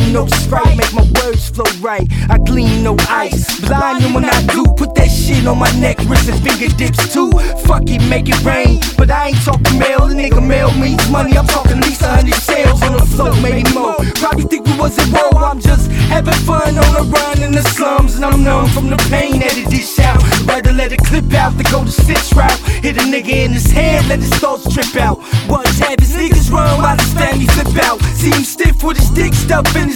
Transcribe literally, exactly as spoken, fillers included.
no Sprite, make my words flow right. I clean no ice, blind, and when I do, put that shit on my neck, wrist and fingertips too. Fuck it, make it rain, but I ain't talking mail. The nigga mail means money, I'm talking at least a hundred sales on the floor, maybe more. Probably think we was at war, I'm just having fun on the run in the slums, and I'm numb from the pain that it dish out. Rather let it clip out than go the stitch route. Hit a nigga in his head, let his thoughts trip out. What's habits, niggas run while his family flip out. See him stiff with his dick stuff in his